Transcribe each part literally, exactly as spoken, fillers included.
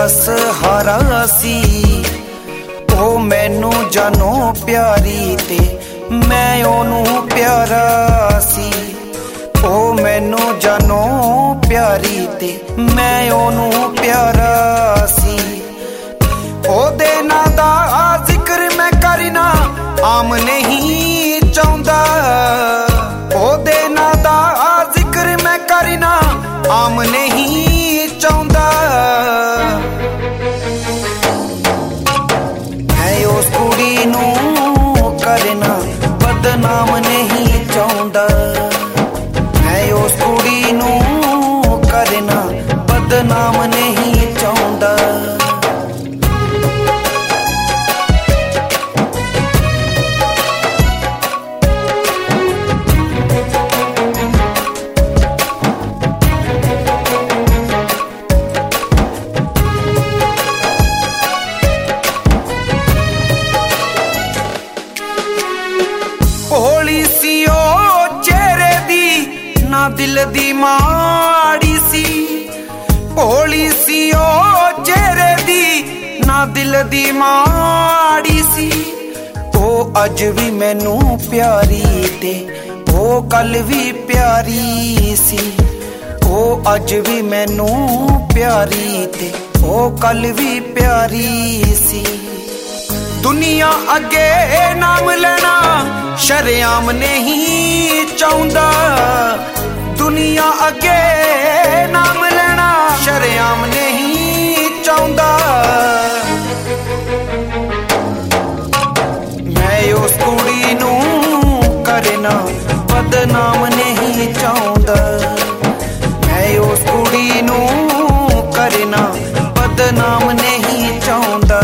सहारा सी। ओ मैनू जानो प्यारी ते मैं ओनू प्यारा सी। ओ मैनू जानो प्यारी ते मैं ओनू प्यारा सी। ओदे ना दा जिक्र मैं करना आम नहीं चाहुंदा। ओदे ना दा जिक्र मैं करना आम नहीं चाहुंदा। मैं उस कुड़ी नू करना बदनाम नहीं चाहुंदा। मैं उस कुड़ी नू करना बदनाम नहीं चाहुंदा। भोली सी ओ चेहरे दी ना दिल दी माड़ी सी। भोली सी ओ चेहरे दी ना दिल दी माड़ी सी। ओ अज भी मैनू प्यारी ते ओ कल भी प्यारी सी। ओ अज भी मैनू प्यारी ते ओ कल भी प्यारी सी। दुनिया अगे नाम लेना शरेआम नहीं चाहुंदा। दुनिया अगे नाम लेना शरेआम नहीं चाहुंदा। मैं उस कुड़ी नू करना बदनाम नहीं चाहुंदा। मैं उस कुड़ी नू करना बदनाम नहीं चाहुंदा।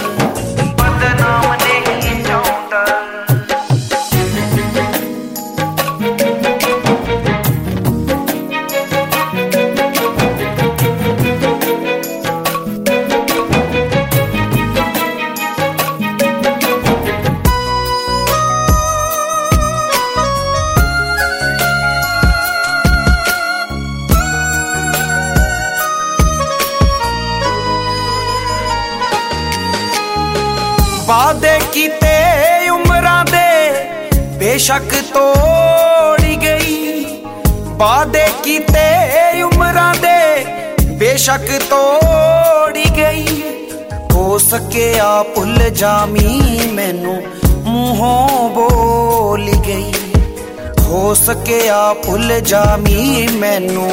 वादे कीते उमरां दे बेशक तोड़ी गई। वादे कीते उमरां दे बेशक तोड़ी गई। हो सके आ भुल जामी मैनू मुंहों बोली गई। हो सके आ भुल जामी मैनू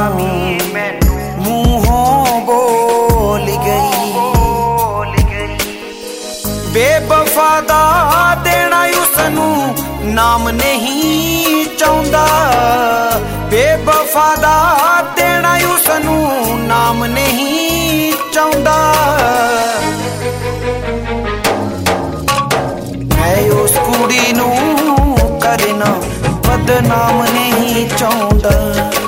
मुंहों बोली गई। बेवफा दा देना उसनू नाम नहीं चाहुंदा। बेवफा दा देना उसनू नाम नहीं चाहुंदा। मैं उस कुड़ी नू करना बदनाम नहीं चाहुंदा।